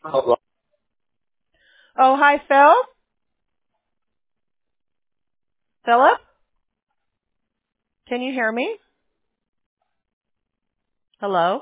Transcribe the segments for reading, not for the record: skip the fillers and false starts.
Hello. Oh, hi, Phil. Philip, can you hear me? Hello?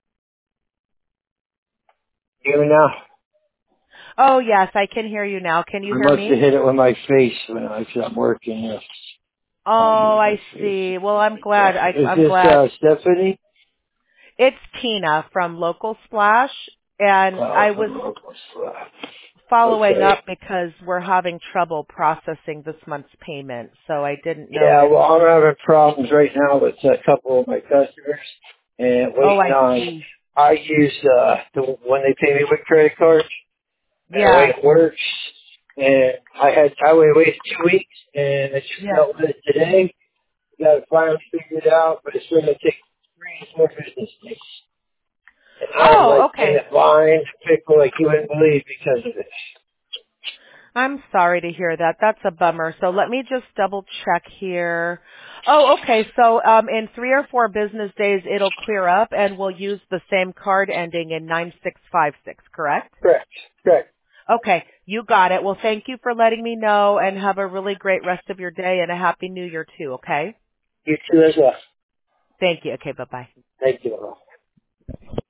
You now? Oh, yes, I can hear you now. Can you I hear must have me? hit it with my face when I'm working. On Oh, my I face. see. Well, I'm glad. Is I'm this glad. Stephanie? It's Tina from Local Splash, and Oh, I was from local stuff. following Okay. up because we're having trouble processing this month's payment, so I didn't know Yeah, if... well, I'm having problems right now with a couple of my customers and Oh, waiting I on. see. I use when they pay me with credit cards. That way Yeah. it works. And I waited 2 weeks, and I just Yeah. dealt with it today. Got it finally figured out, but it's going to take 3 more business days. And I'm Oh, like in okay. a blind pickle like you wouldn't believe because of it. I'm sorry to hear that. That's a bummer. So let me just double check here. Oh, okay. So in 3 or 4 business days, it'll clear up, and we'll use the same card ending in 9656. Correct? Correct. Correct. Okay, you got it. Well, thank you for letting me know, and have a really great rest of your day and a happy New Year too. Okay? You too as well. Thank you. Okay, bye bye. Thank you.